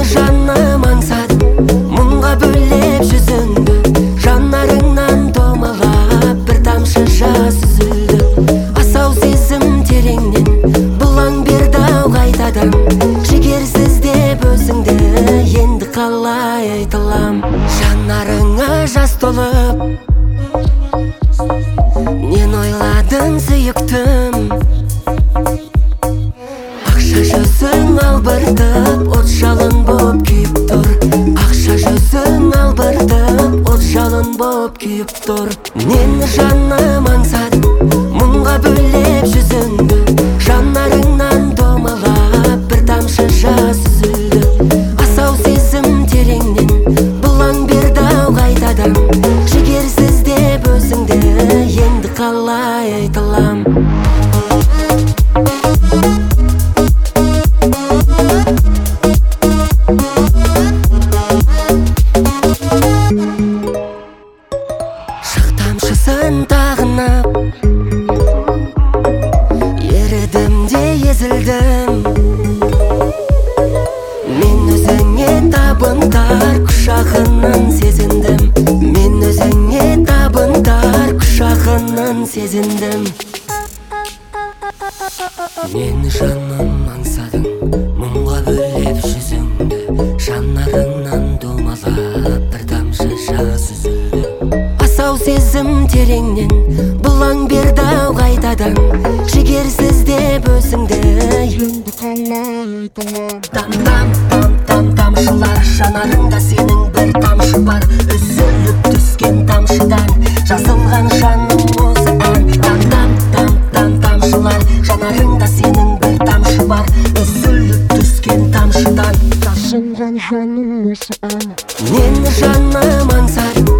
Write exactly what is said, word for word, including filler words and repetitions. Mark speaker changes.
Speaker 1: Мені жаным аңсадың, мұңға бөлеп жүзіңді. Жанарыңнан домалап бір тамшы жас үзілді. Асау сезім тереңнен бұлаң берді ау қайтадан. Жігерсіз деп өзіңді енді қалай айтылам. Жанарыңа жас толып, нен ойладың сүйіктім. Ақша жүзің албыртып, от жалын боп күйіп тұр. Ақша жүзің албыртып, от жалын боп күйіп тұр. Нені жаным аңсадың, мұңға бөлеп жүзіңді. Жанарыңнан домалап бір тамшы жас үзілді. Асау сезім тереңнен бұлаң берді ау қайтадан. Жігерсіз деп өзіңді енді қалай айтылам. Тамшысын тағынып, ерідім де езілдім. Мен өзіңе табындар құшағынан сезіндім. Мен өзіңе табындар құшағынан сезіндім. Мені жаным аңсадың, мұңға бөлеп жүзіңді. Жанарыңнан домалап бір тамшы жас үзілді. Асау сезім тереңнен бұлаң берді ау қайтадан. Жігерсіз деп өзіңді енді қалай айтылам. Там-там-там-там тамшылар, жанарыңда сенің бір тамшы бар. Үзіліп түскен тамшыдан жазылған жаным осы ән. Там-там-там-там тамшылар, жанарыңда сенің бір тамшы бар. Үзіліп түскен тамшыдан жазылған жаным осы ән. Нені жаным аңсадың,